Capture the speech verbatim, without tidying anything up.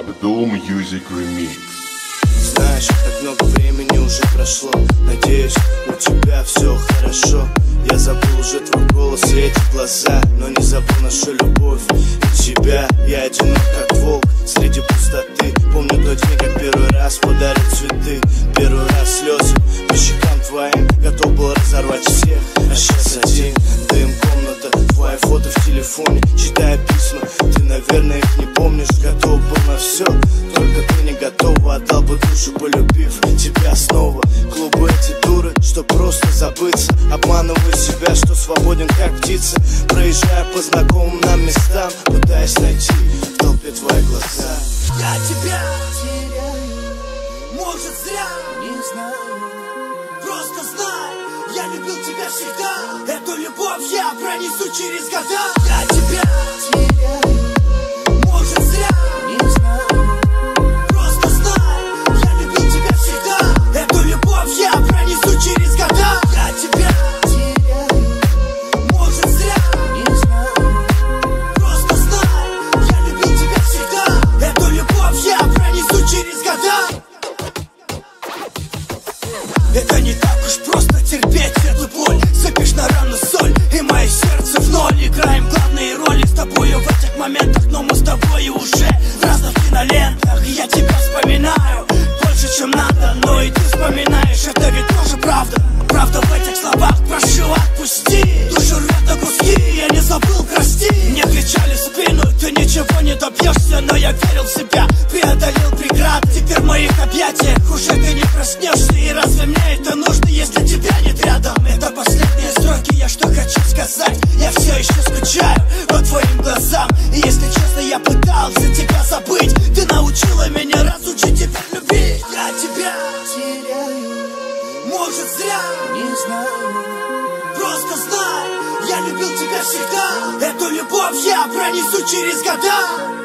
Abdul Music Remix. Знаешь, так много времени уже прошло. Надеюсь, у тебя все хорошо. Я забыл уже твой голос и эти глаза, но не забыл нашу любовь и тебя. Я одинок, как волк среди пустоты. Помню тот день, как первый раз подарил цветы. Первый раз слезы по щекам твоим. Готов был разорвать всех, а сейчас один. Дым, комната, твои фото в телефоне. Читая письма, ты, наверное, их не помнишь. Готов был на все, только ты не готова. Отдал бы душу, полюбив тебя снова. Клубы эти дуры, что просто забыться. Обманываю себя, что свободен, как птица. Проезжая по знакомым нам местам, пытаясь найти в толпе твои глаза. Я тебя теряю, может зря, не знаю. Просто знай, я любил тебя всегда. Эту любовь я пронесу через года. Я тебя теряю, может зря, не знаю. Просто знай, я любил тебя всегда. Эту любовь я пронесу через года. Я тебя теряю, может зря, не знаю. Просто знай, я любил тебя всегда. Эту любовь я пронесу через года. Это не так уж просто терпеть эту боль. Сыпешь на рану соль, и мое сердце в ноль. Играем главные роли с тобою в этих моментах, но мы с тобой уже в разных кинолентах. И я тебя вспоминаю больше, чем надо, но и ты вспоминаешь, это ведь тоже правда. Правда в этих словах, прошу, отпусти. Душу рвет на куски, я не забыл, прости. Мне кричали в спину, ты ничего не добьешься, но я верил в себя, преодолел преграды. Теперь в моих объятиях уже ты не проснешься. И разве мне это нужно, если тебя нет рядом? Это последние строки, я что хочу сказать. Я все еще скучаю по твоим глазам. И если честно, я пытался тебя забыть. Ты научила меня, разучить тебя любить. Я тебя теряю, может зря, не знаю. Просто знай, я любил тебя всегда. Эту любовь я пронесу через года.